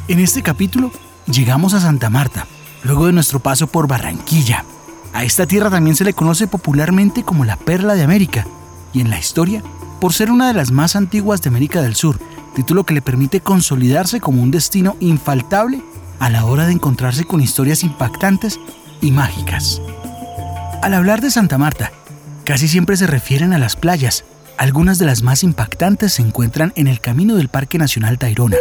En este capítulo llegamos a Santa Marta, luego de nuestro paso por Barranquilla. A esta tierra también se le conoce popularmente como la Perla de América, y en la historia, por ser una de las más antiguas de América del Sur, título que le permite consolidarse como un destino infaltable a la hora de encontrarse con historias impactantes y mágicas. Al hablar de Santa Marta, casi siempre se refieren a las playas. Algunas de las más impactantes se encuentran en el camino del Parque Nacional Tayrona.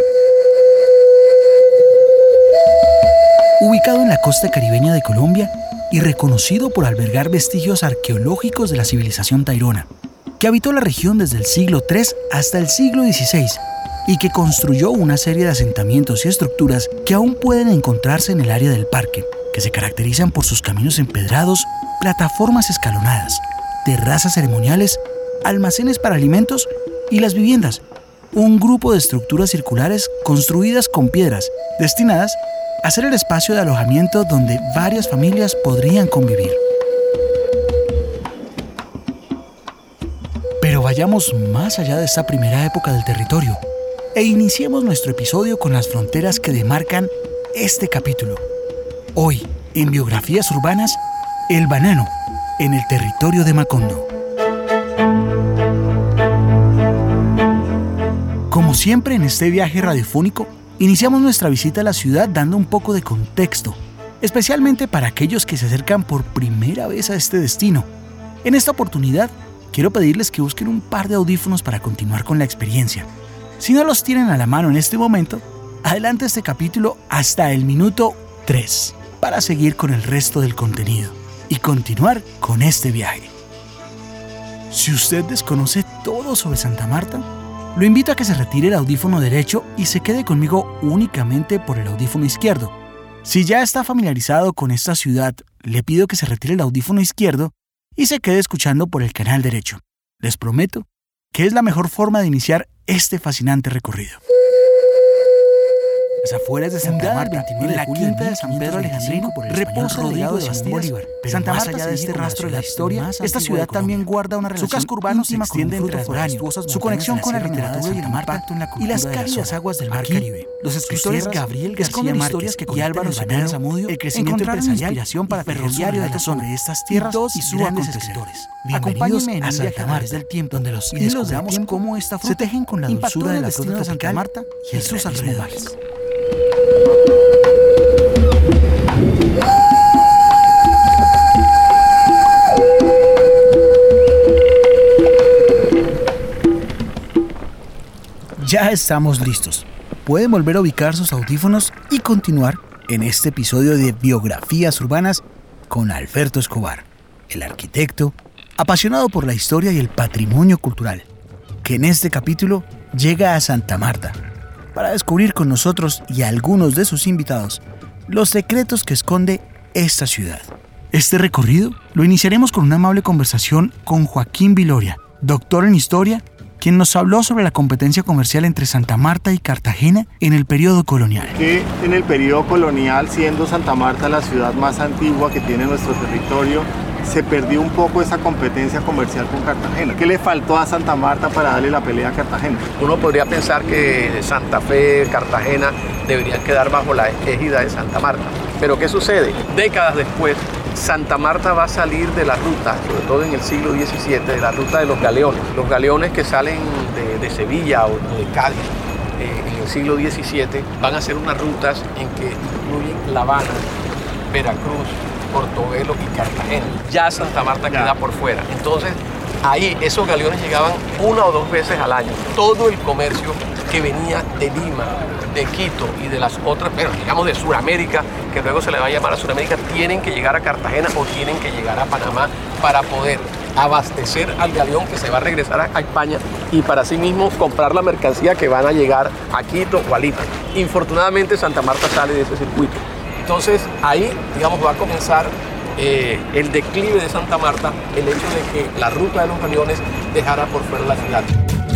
Ubicado en la costa caribeña de Colombia y reconocido por albergar vestigios arqueológicos de la civilización tairona, que habitó la región desde el siglo III hasta el siglo XVI y que construyó una serie de asentamientos y estructuras que aún pueden encontrarse en el área del parque, que se caracterizan por sus caminos empedrados, plataformas escalonadas, terrazas ceremoniales, almacenes para alimentos y las viviendas, un grupo de estructuras circulares construidas con piedras, destinadas a ser el espacio de alojamiento donde varias familias podrían convivir. Pero vayamos más allá de esta primera época del territorio e iniciemos nuestro episodio con las fronteras que demarcan este capítulo. Hoy, en Biografías Urbanas, el banano en el territorio de Macondo. Como siempre en este viaje radiofónico, iniciamos nuestra visita a la ciudad dando un poco de contexto, especialmente para aquellos que se acercan por primera vez a este destino. En esta oportunidad, quiero pedirles que busquen un par de audífonos para continuar con la experiencia. Si no los tienen a la mano en este momento, adelante este capítulo hasta el minuto 3 para seguir con el resto del contenido y continuar con este viaje. Si usted desconoce todo sobre Santa Marta, lo invito a que se retire el audífono derecho y se quede conmigo únicamente por el audífono izquierdo. Si ya está familiarizado con esta ciudad, le pido que se retire el audífono izquierdo y se quede escuchando por el canal derecho. Les prometo que es la mejor forma de iniciar este fascinante recorrido. Las afueras de Santa Marta, en la quinta de San Pedro Alejandrino, reposa rodeado de Simón Bolívar. Santa Marta, más allá de este rastro de la historia, esta ciudad también guarda una relación. Su casco urbano se extiende entre las majestuosas, su conexión con la literatura y el impacto en la cultura y las cálidas aguas del mar Caribe. Los escritores Gabriel García Márquez y Álvaro Banano Zamudio el crecimiento empresarial, inspiración para ferroviario de la zona de estas tierras y sus grandes escritores. Acompáñenme en Santa Marta del tiempo, donde los hilos del tiempo cómo esta fruta se tejen con la dulzura de la fruta de Santa Marta y sus alrededores. Ya estamos listos. Pueden volver a ubicar sus audífonos y continuar en este episodio de Biografías Urbanas con Alberto Escobar, el arquitecto apasionado por la historia y el patrimonio cultural, que en este capítulo llega a Santa Marta para descubrir con nosotros y algunos de sus invitados los secretos que esconde esta ciudad. Este recorrido lo iniciaremos con una amable conversación con Joaquín Viloria, doctor en historia, quien nos habló sobre la competencia comercial entre Santa Marta y Cartagena en el periodo colonial. Que en el periodo colonial, siendo Santa Marta la ciudad más antigua que tiene nuestro territorio, se perdió un poco esa competencia comercial con Cartagena. ¿Qué le faltó a Santa Marta para darle la pelea a Cartagena? Uno podría pensar que Santa Fe, Cartagena deberían quedar bajo la égida de Santa Marta. Pero ¿qué sucede? Décadas después, Santa Marta va a salir de la ruta, sobre todo en el siglo XVII, de la ruta de los galeones. Los galeones que salen de Sevilla o de Cádiz en el siglo XVII van a ser unas rutas en que incluyen La Habana, Veracruz, Portobelo y Cartagena. Ya Santa Marta queda por fuera. Entonces, ahí esos galeones llegaban una o dos veces al año. Todo el comercio que venía de Lima, de Quito y de las otras, pero digamos de Sudamérica, que luego se le va a llamar a Sudamérica, tienen que llegar a Cartagena o tienen que llegar a Panamá para poder abastecer al galeón que se va a regresar a España y para así mismo comprar la mercancía que van a llegar a Quito o a Lima. Infortunadamente Santa Marta sale de ese circuito. Entonces ahí, digamos, va a comenzar el declive de Santa Marta, el hecho de que la ruta de los galeones dejara por fuera la ciudad.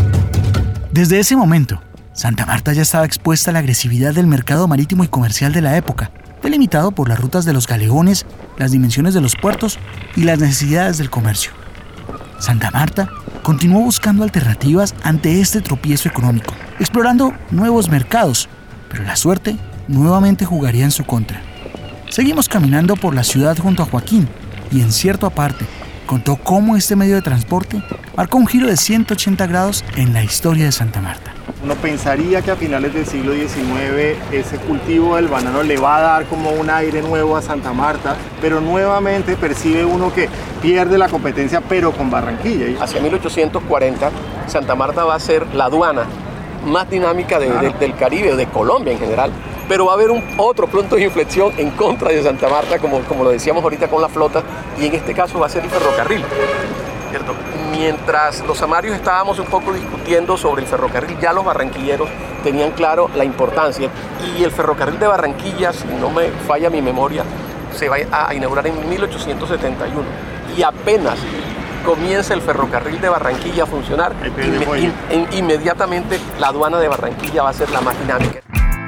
Desde ese momento, Santa Marta ya estaba expuesta a la agresividad del mercado marítimo y comercial de la época, delimitado por las rutas de los galeones, las dimensiones de los puertos y las necesidades del comercio. Santa Marta continuó buscando alternativas ante este tropiezo económico, explorando nuevos mercados, pero la suerte nuevamente jugaría en su contra. Seguimos caminando por la ciudad junto a Joaquín y en cierta parte contó cómo este medio de transporte marcó un giro de 180 grados en la historia de Santa Marta. Uno pensaría que a finales del siglo XIX ese cultivo del banano le va a dar como un aire nuevo a Santa Marta, pero nuevamente percibe uno que pierde la competencia, pero con Barranquilla. Hacia 1840, Santa Marta va a ser la aduana más dinámica del Caribe, de Colombia en general, pero va a haber otro punto de inflexión en contra de Santa Marta, como lo decíamos ahorita con la flota, y en este caso va a ser el ferrocarril, ¿cierto? Mientras los amarios estábamos un poco discutiendo sobre el ferrocarril, ya los barranquilleros tenían claro la importancia, y el ferrocarril de Barranquilla, si no me falla mi memoria, se va a inaugurar en 1871, y apenas comienza el ferrocarril de Barranquilla a funcionar, inmediatamente la aduana de Barranquilla va a ser la más dinámica.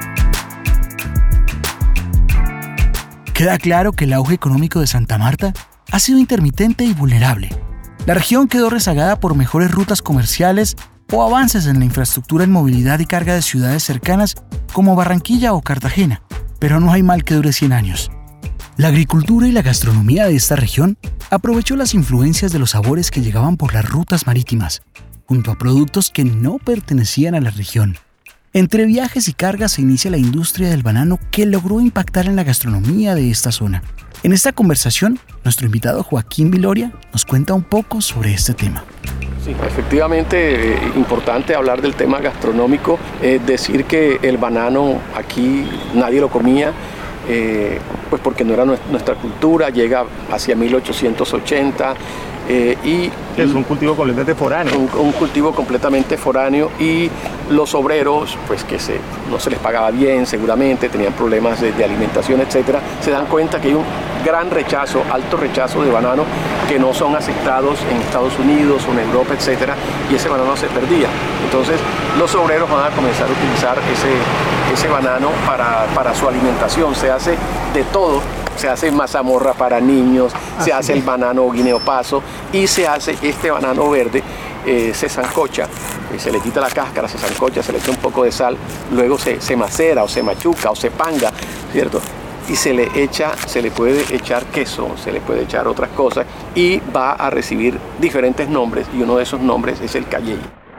Queda claro que el auge económico de Santa Marta ha sido intermitente y vulnerable. La región quedó rezagada por mejores rutas comerciales o avances en la infraestructura en movilidad y carga de ciudades cercanas como Barranquilla o Cartagena, pero no hay mal que dure 100 años. La agricultura y la gastronomía de esta región aprovechó las influencias de los sabores que llegaban por las rutas marítimas, junto a productos que no pertenecían a la región. Entre viajes y cargas se inicia la industria del banano que logró impactar en la gastronomía de esta zona. En esta conversación, nuestro invitado Joaquín Viloria nos cuenta un poco sobre este tema. Sí, efectivamente, importante hablar del tema gastronómico, decir que el banano aquí nadie lo comía, pues porque no era nuestra cultura, llega hacia 1880 y es un cultivo completamente foráneo. Un cultivo completamente foráneo, y los obreros, pues que no se les pagaba bien, seguramente tenían problemas de alimentación, etcétera, se dan cuenta que hay un gran rechazo, alto rechazo de banano que no son aceptados en Estados Unidos o en Europa, etcétera, y ese banano se perdía. Entonces los obreros van a comenzar a utilizar ese banano para su alimentación. Se hace de todo. Se hace mazamorra para niños, se hace el banano guineopaso y se hace este banano verde, se sancocha, se le quita la cáscara, se sancocha, se le echa un poco de sal, luego se macera o se machuca o se panga, ¿cierto? Y se le puede echar queso, se le puede echar otras cosas y va a recibir diferentes nombres, y uno de esos nombres es el cayey.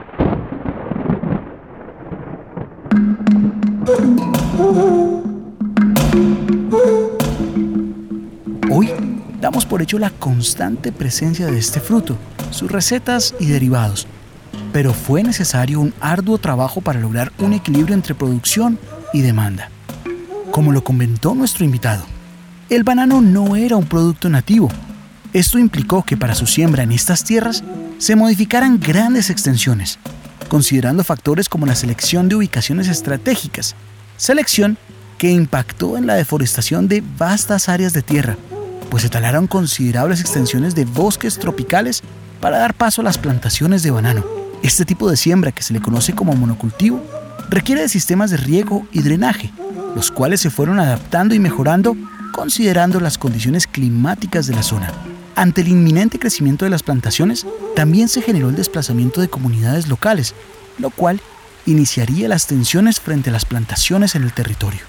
Hoy damos por hecho la constante presencia de este fruto, sus recetas y derivados, pero fue necesario un arduo trabajo para lograr un equilibrio entre producción y demanda. Como lo comentó nuestro invitado, el banano no era un producto nativo. Esto implicó que para su siembra en estas tierras se modificaran grandes extensiones, considerando factores como la selección de ubicaciones estratégicas, selección que impactó en la deforestación de vastas áreas de tierra, pues se talaron considerables extensiones de bosques tropicales para dar paso a las plantaciones de banano. Este tipo de siembra, que se le conoce como monocultivo, requiere de sistemas de riego y drenaje, los cuales se fueron adaptando y mejorando considerando las condiciones climáticas de la zona. Ante el inminente crecimiento de las plantaciones, también se generó el desplazamiento de comunidades locales, lo cual iniciaría las tensiones frente a las plantaciones en el territorio.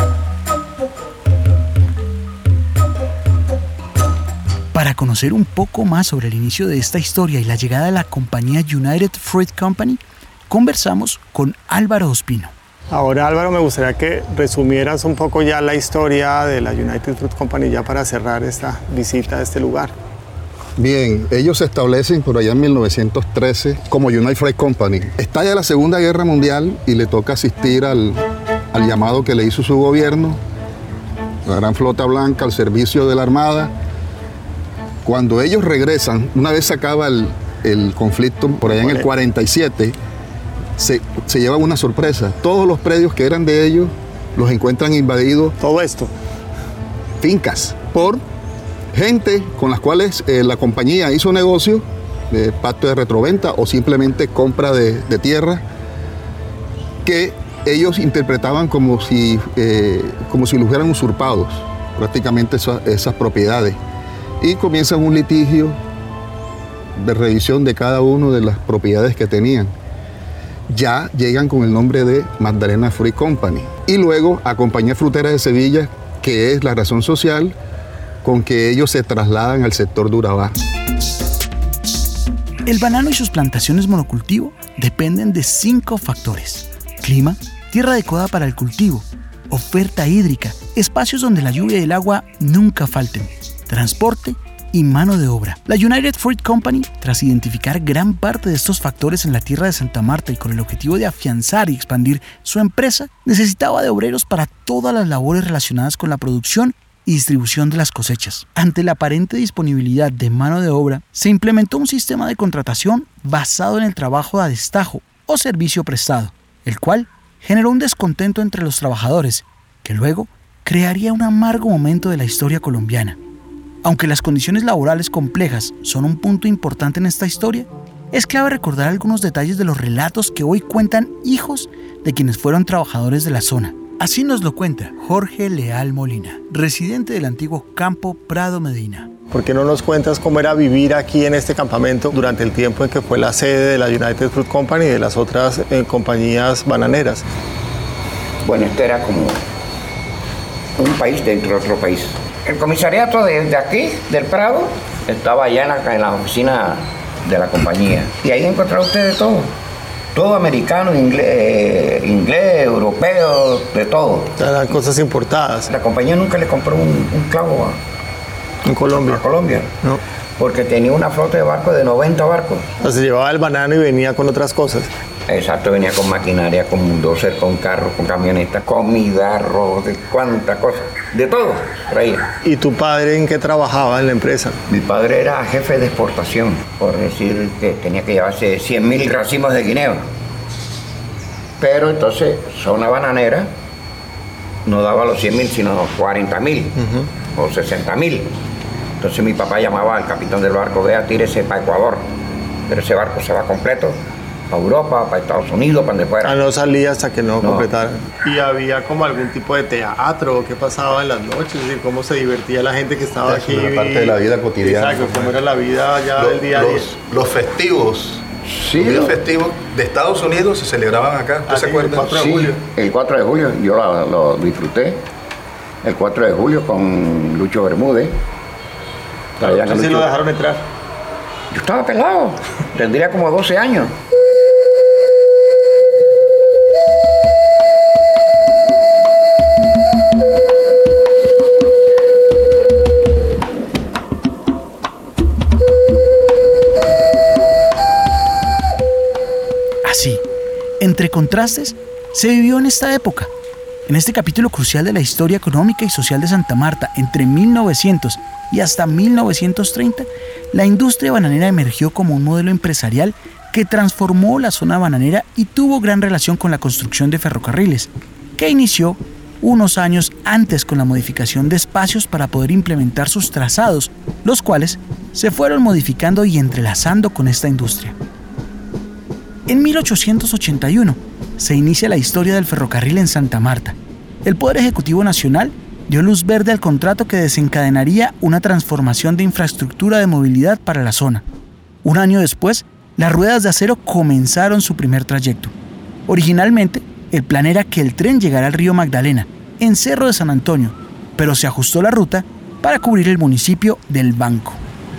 Para conocer un poco más sobre el inicio de esta historia y la llegada de la compañía United Fruit Company, conversamos con Álvaro Ospino. Ahora, Álvaro, me gustaría que resumieras un poco ya la historia de la United Fruit Company ya para cerrar esta visita a este lugar. Bien, ellos se establecen por allá en 1913 como United Fruit Company. Estalla la Segunda Guerra Mundial y le toca asistir al llamado que le hizo su gobierno, la Gran Flota Blanca, al servicio de la Armada. Cuando ellos regresan, una vez se acaba el conflicto, por allá en el 47, se lleva una sorpresa. Todos los predios que eran de ellos los encuentran invadidos. Todo esto. Fincas, por gente con las cuales la compañía hizo negocio, de pacto de retroventa o simplemente compra de tierra, que ellos interpretaban como si los hubieran usurpados prácticamente esas propiedades. Y comienzan un litigio de revisión de cada uno de las propiedades que tenían. ya llegan con el nombre de Magdalena Fruit Company. Y luego a Compañía Frutera de Sevilla, que es la razón social con que ellos se trasladan al sector de Urabá. El banano y sus plantaciones monocultivo dependen de 5 factores: clima, tierra adecuada para el cultivo, oferta hídrica, espacios donde la lluvia y el agua nunca falten, transporte y mano de obra. La United Fruit Company, tras identificar gran parte de estos factores en la tierra de Santa Marta y con el objetivo de afianzar y expandir su empresa, necesitaba de obreros para todas las labores relacionadas con la producción y distribución de las cosechas. Ante la aparente disponibilidad de mano de obra, se implementó un sistema de contratación basado en el trabajo a destajo o servicio prestado, el cual generó un descontento entre los trabajadores, que luego crearía un amargo momento de la historia colombiana. Aunque las condiciones laborales complejas son un punto importante en esta historia, es clave recordar algunos detalles de los relatos que hoy cuentan hijos de quienes fueron trabajadores de la zona. Así nos lo cuenta Jorge Leal Molina, residente del antiguo campo Prado Medina. ¿Por qué no nos cuentas cómo era vivir aquí en este campamento durante el tiempo en que fue la sede de la United Fruit Company y de las otras compañías bananeras? Bueno, esto era como un país dentro de otro país. El comisariato de aquí, del Prado, estaba allá en la oficina de la compañía. Y ahí encontraba usted de todo. Todo americano, inglés, europeo, de todo. Eran cosas importadas. La compañía nunca le compró un clavo en Colombia. A Colombia. No. Porque tenía una flota de barcos de 90 barcos. O sea, se llevaba el banano y venía con otras cosas. Exacto, venía con maquinaria, con bulldozer, con carros, con camionetas, comida, arroz, de cuánta cosa, de todo traía. ¿Y tu padre en qué trabajaba en la empresa? Mi padre era jefe de exportación, por decir que tenía que llevarse 100.000 racimos de guineo. Pero entonces, zona bananera no daba los 100.000, sino 40.000 o 60.000. Entonces mi papá llamaba al capitán del barco: vea, tírese para Ecuador. Pero ese barco se va completo para Europa, para Estados Unidos, para donde fuera. Ah, no salía hasta que no completara. ¿Y había como algún tipo de teatro o qué pasaba en las noches? Es decir, ¿cómo se divertía la gente que estaba aquí? Una parte de la vida cotidiana. Exacto, ¿cómo era la vida ya del día a día? Los festivos. Sí, los festivos de Estados Unidos se celebraban acá. ¿Usted se acuerda? El 4 de julio. El 4 de julio, yo lo disfruté. El 4 de julio con Lucho Bermúdez. ¿Sí lo dejaron entrar? Yo estaba pelado, tendría como 12 años. Así, entre contrastes, se vivió en esta época. En este capítulo crucial de la historia económica y social de Santa Marta, entre 1900 y hasta 1930, la industria bananera emergió como un modelo empresarial que transformó la zona bananera y tuvo gran relación con la construcción de ferrocarriles, que inició unos años antes con la modificación de espacios para poder implementar sus trazados, los cuales se fueron modificando y entrelazando con esta industria. En 1881 se inicia la historia del ferrocarril en Santa Marta. El Poder Ejecutivo Nacional dio luz verde al contrato que desencadenaría una transformación de infraestructura de movilidad para la zona. Un año después, las ruedas de acero comenzaron su primer trayecto. Originalmente, el plan era que el tren llegara al río Magdalena, en Cerro de San Antonio, pero se ajustó la ruta para cubrir el municipio del Banco.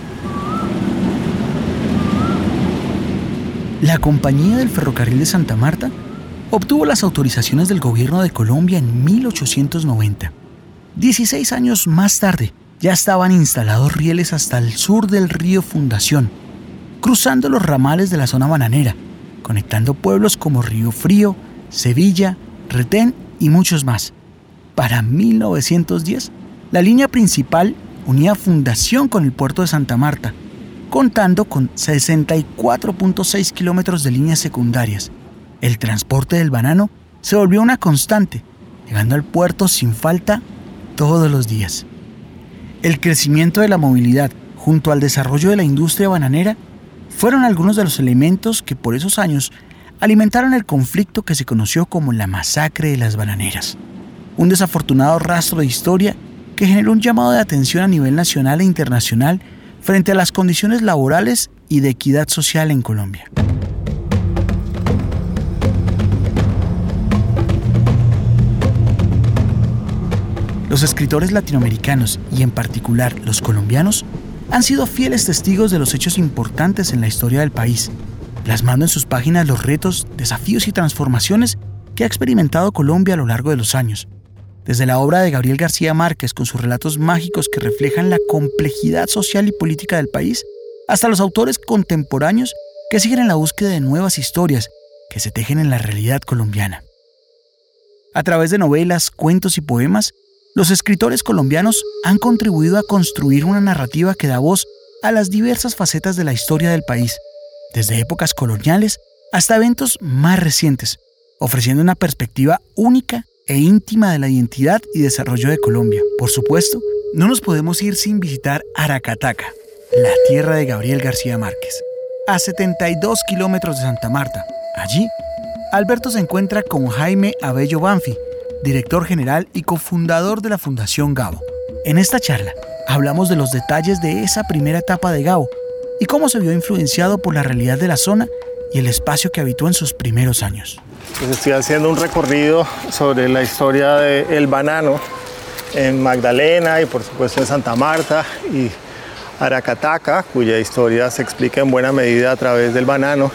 La Compañía del Ferrocarril de Santa Marta obtuvo las autorizaciones del gobierno de Colombia en 1890. 16 años más tarde, ya estaban instalados rieles hasta el sur del río Fundación, cruzando los ramales de la zona bananera, conectando pueblos como Río Frío, Sevilla, Retén y muchos más. Para 1910, la línea principal unía Fundación con el puerto de Santa Marta, contando con 64.6 kilómetros de líneas secundarias. El transporte del banano se volvió una constante, llegando al puerto sin falta todos los días. El crecimiento de la movilidad junto al desarrollo de la industria bananera fueron algunos de los elementos que por esos años alimentaron el conflicto que se conoció como la masacre de las bananeras. Un desafortunado rastro de historia que generó un llamado de atención a nivel nacional e internacional frente a las condiciones laborales y de equidad social en Colombia. Los escritores latinoamericanos y en particular los colombianos han sido fieles testigos de los hechos importantes en la historia del país, plasmando en sus páginas los retos, desafíos y transformaciones que ha experimentado Colombia a lo largo de los años. Desde la obra de Gabriel García Márquez con sus relatos mágicos que reflejan la complejidad social y política del país, hasta los autores contemporáneos que siguen en la búsqueda de nuevas historias que se tejen en la realidad colombiana. A través de novelas, cuentos y poemas, los escritores colombianos han contribuido a construir una narrativa que da voz a las diversas facetas de la historia del país, desde épocas coloniales hasta eventos más recientes, ofreciendo una perspectiva única e íntima de la identidad y desarrollo de Colombia. Por supuesto, no nos podemos ir sin visitar Aracataca, la tierra de Gabriel García Márquez, a 72 kilómetros de Santa Marta. Allí, Alberto se encuentra con Jaime Abello Banfi, director general y cofundador de la Fundación Gabo. En esta charla, hablamos de los detalles de esa primera etapa de Gabo y cómo se vio influenciado por la realidad de la zona y el espacio que habitó en sus primeros años. Pues estoy haciendo un recorrido sobre la historia del banano en Magdalena y por supuesto en Santa Marta y Aracataca, cuya historia se explica en buena medida a través del banano.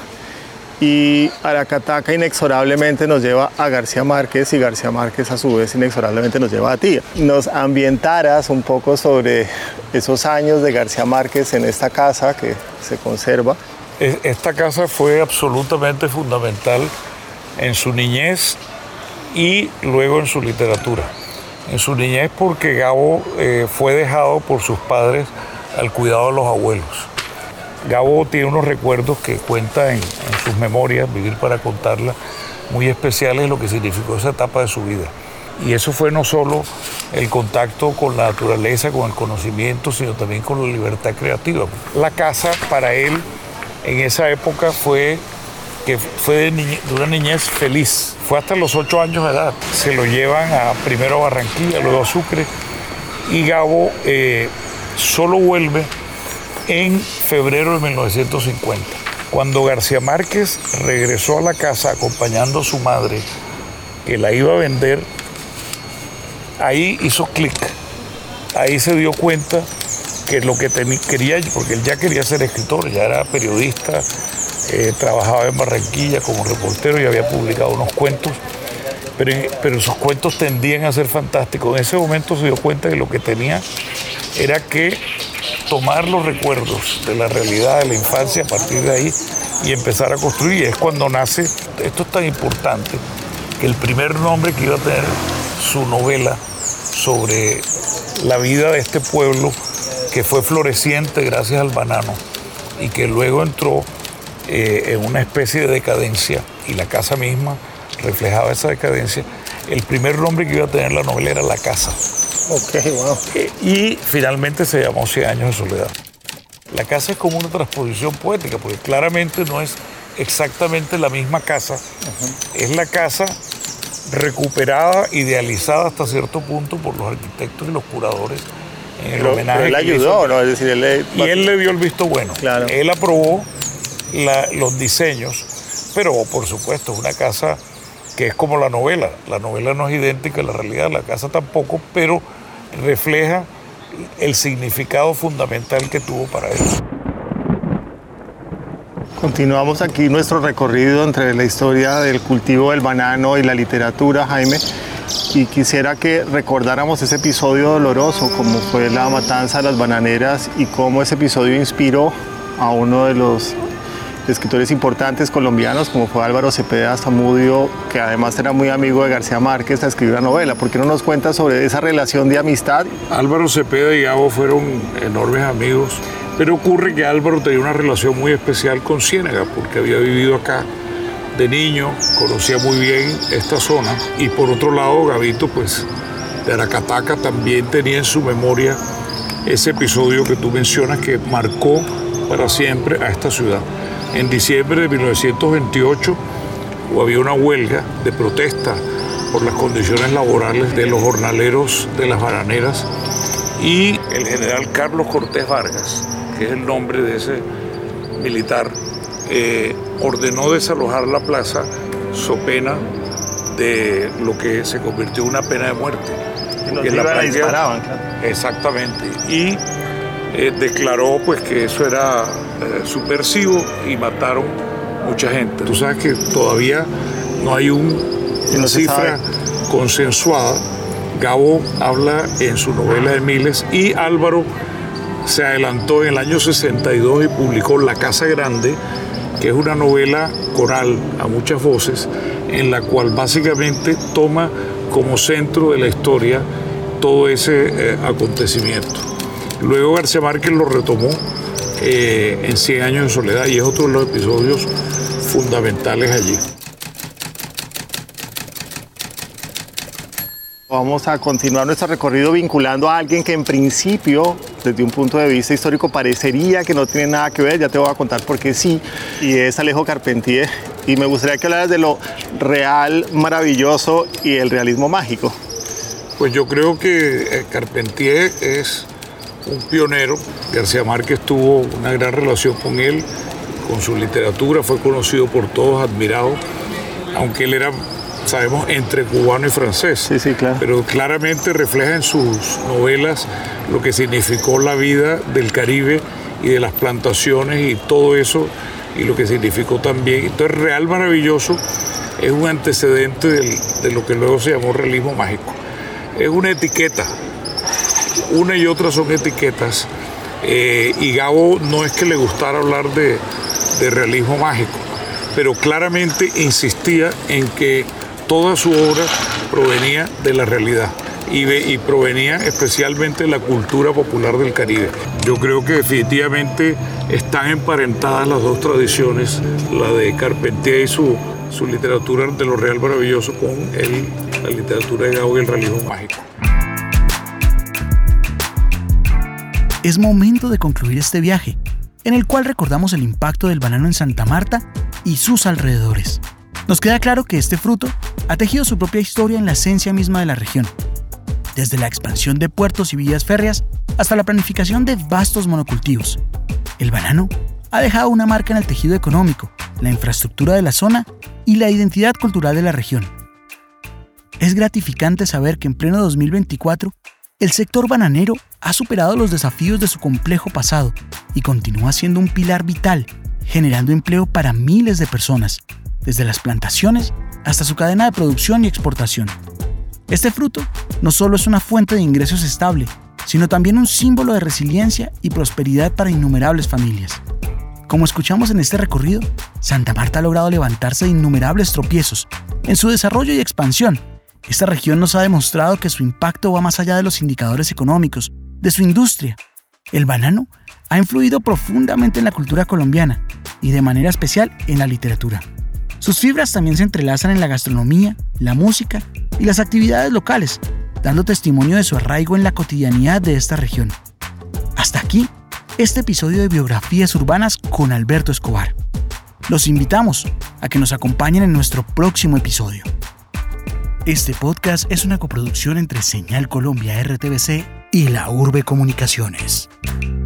Y Aracataca inexorablemente nos lleva a García Márquez y García Márquez a su vez inexorablemente nos lleva a ti. Nos ambientaras un poco sobre esos años de García Márquez en esta casa que se conserva. Esta casa fue absolutamente fundamental en su niñez y luego en su literatura. En su niñez porque Gabo fue dejado por sus padres al cuidado de los abuelos. Gabo tiene unos recuerdos que cuenta en sus memorias, Vivir para contarla, muy especiales de lo que significó esa etapa de su vida. Y eso fue no solo el contacto con la naturaleza, con el conocimiento, sino también con la libertad creativa. La casa para él en esa época fue de una niñez feliz. Fue hasta los 8 años de edad. Se lo llevan primero a Barranquilla, luego a Sucre. Y Gabo solo vuelve en febrero de 1950. Cuando García Márquez regresó a la casa acompañando a su madre, que la iba a vender, ahí hizo clic. Ahí se dio cuenta que lo que quería, porque él ya quería ser escritor, ya era periodista, trabajaba en Barranquilla como reportero y había publicado unos cuentos, pero esos cuentos tendían a ser fantásticos. En ese momento se dio cuenta que lo que tenía era que tomar los recuerdos de la realidad de la infancia a partir de ahí y empezar a construir. Y es cuando nace, esto es tan importante, que el primer nombre que iba a tener su novela sobre la vida de este pueblo que fue floreciente gracias al banano y que luego entró en una especie de decadencia, y la casa misma reflejaba esa decadencia. El primer nombre que iba a tener la novela era La Casa. Ok, wow. Y finalmente se llamó 100 años de soledad. La casa es como una transposición poética, porque claramente no es exactamente la misma casa. Es la casa recuperada, idealizada hasta cierto punto por los arquitectos y los curadores en el homenaje. Él ayudó, ¿no? Es decir, y él le dio el visto bueno. Claro. Él aprobó los diseños, pero por supuesto es una casa que es como la novela. La novela no es idéntica a la realidad, la casa tampoco, pero refleja el significado fundamental que tuvo para él. Continuamos aquí nuestro recorrido entre la historia del cultivo del banano y la literatura, Jaime, y quisiera que recordáramos ese episodio doloroso como fue la matanza de las bananeras y cómo ese episodio inspiró a uno de los escritores importantes colombianos como fue Álvaro Cepeda Zamudio, que además era muy amigo de García Márquez, a escribir una novela. ¿Por qué no nos cuentas sobre esa relación de amistad? Álvaro Cepeda y Gabo fueron enormes amigos, pero ocurre que Álvaro tenía una relación muy especial con Ciénaga porque había vivido acá de niño, conocía muy bien esta zona, y por otro lado Gabito, pues de Aracataca, también tenía en su memoria ese episodio que tú mencionas que marcó para siempre a esta ciudad. En diciembre de 1928 había una huelga de protesta por las condiciones laborales de los jornaleros de las bananeras, y el general Carlos Cortés Vargas, que es el nombre de ese militar, ordenó desalojar la plaza so pena de lo que se convirtió en una pena de muerte. en la práctica disparaban, claro. Exactamente. Y declaró pues que eso era subversivo y mataron mucha gente. Tú sabes que todavía no hay una cifra consensuada. Gabo habla en su novela de Miles y Álvaro se adelantó en el año 62 y publicó La Casa Grande, que es una novela coral a muchas voces, en la cual básicamente toma como centro de la historia todo ese acontecimiento. Luego García Márquez lo retomó en 100 años de soledad y es otro de los episodios fundamentales allí. Vamos a continuar nuestro recorrido vinculando a alguien que en principio, desde un punto de vista histórico, parecería que no tiene nada que ver. Ya te voy a contar por qué sí, y es Alejo Carpentier. Y me gustaría que hablaras de lo real, maravilloso y el realismo mágico. Pues yo creo que Carpentier es un pionero. García Márquez tuvo una gran relación con él, con su literatura, fue conocido por todos, admirado, aunque él era, sabemos, entre cubano y francés. Sí, claro. Pero claramente refleja en sus novelas lo que significó la vida del Caribe y de las plantaciones y todo eso, y lo que significó también. Entonces, Real Maravilloso es un antecedente de lo que luego se llamó realismo mágico. Es una etiqueta, una y otra son etiquetas, y Gabo no es que le gustara hablar de realismo mágico, pero claramente insistía en que toda su obra provenía de la realidad y provenía especialmente de la cultura popular del Caribe. Yo creo que definitivamente están emparentadas las dos tradiciones, la de Carpentier y su literatura de lo real maravilloso con la literatura de Gabo y el realismo mágico. Es momento de concluir este viaje, en el cual recordamos el impacto del banano en Santa Marta y sus alrededores. Nos queda claro que este fruto ha tejido su propia historia en la esencia misma de la región, desde la expansión de puertos y vías férreas hasta la planificación de vastos monocultivos. El banano ha dejado una marca en el tejido económico, la infraestructura de la zona y la identidad cultural de la región. Es gratificante saber que en pleno 2024, el sector bananero ha superado los desafíos de su complejo pasado y continúa siendo un pilar vital, generando empleo para miles de personas, desde las plantaciones hasta su cadena de producción y exportación. Este fruto no solo es una fuente de ingresos estable, sino también un símbolo de resiliencia y prosperidad para innumerables familias. Como escuchamos en este recorrido, Santa Marta ha logrado levantarse de innumerables tropiezos. En su desarrollo y expansión, esta región nos ha demostrado que su impacto va más allá de los indicadores económicos, de su industria. El banano ha influido profundamente en la cultura colombiana y de manera especial en la literatura. Sus fibras también se entrelazan en la gastronomía, la música y las actividades locales, dando testimonio de su arraigo en la cotidianidad de esta región. Hasta aquí, este episodio de Biografías Urbanas con Alberto Escobar. Los invitamos a que nos acompañen en nuestro próximo episodio. Este podcast es una coproducción entre Señal Colombia RTBC y La Urbe Comunicaciones.